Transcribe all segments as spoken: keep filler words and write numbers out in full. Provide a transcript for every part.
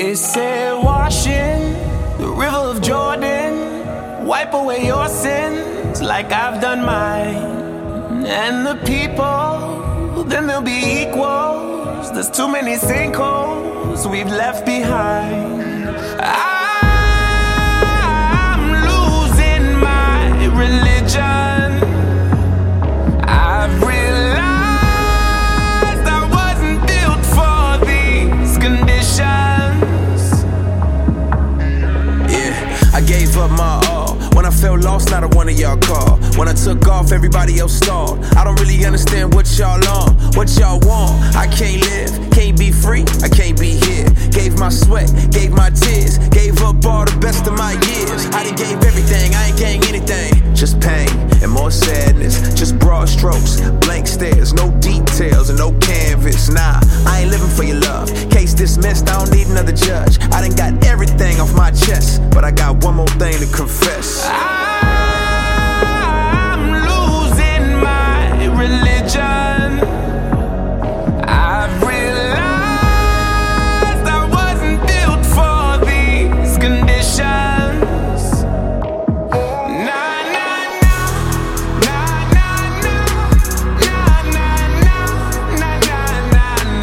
They said washing the river of Jordan, wipe away your sins like I've done mine. And the people, then they'll be equals. There's too many sinkholes we've left behind. I'm losing my religion. I've realized I wasn't built for these conditions. Yeah, I gave up my all. When I felt lost, not a one of y'all called. When I took off, everybody else stalled. I don't really understand what y'all on, what y'all want. I can't live, can't be free, I can't be here. Gave my sweat, gave my tears, gave up all the best of my years. I done gave everything, I ain't gained anything. Just pain and more sadness, just broad strokes, blank stares, no details and no canvas. Nah, I ain't living for your love. Case dismissed, I don't need another judge. I done got everything off my chest, but I got one more thing to confess. I'm losing my religion. I've realized I wasn't built for these conditions. Nah, nah, nah, nah, nah, nah, nah, nah, nah, nah, nah,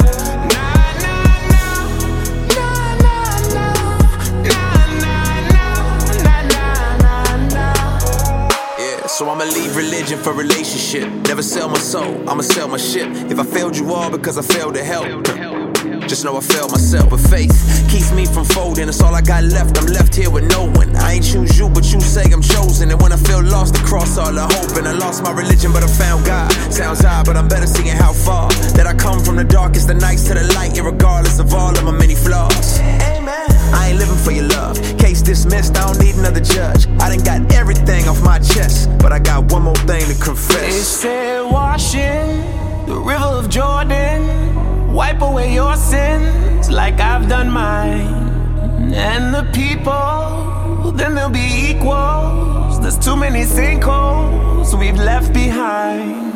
So I'ma leave religion for relationship. Never sell my soul, I'ma sell my ship. If I failed you all because I failed to help, just know I failed myself. But faith keeps me from folding. That's all I got left, I'm left here with no one. I ain't choose you, but you say I'm chosen. And when I feel lost across all the hope, and I lost my religion, but I found God. Sounds odd, but I'm better seeing how far that I come from the darkest of nights to the light, irregardless of all of my many flaws. Amen. I ain't living for your love. Case dismissed, I don't need another judge. I done got everything off my chest, but I got one more thing to confess. They said washing the river of Jordan, wipe away your sins like I've done mine. And the people, then they'll be equals. There's too many sinkholes we've left behind.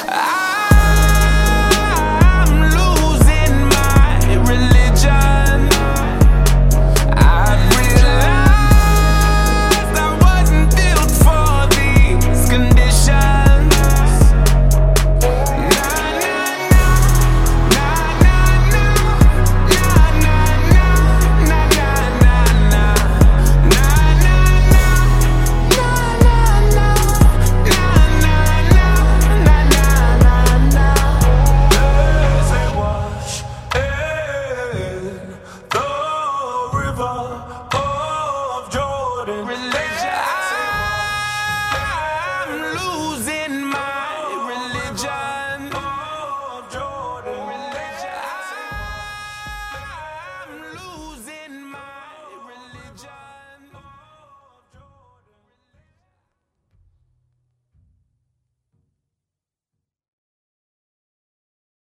I'm losing my religion. I've realized I wasn't built for these conditions. River of Jordan.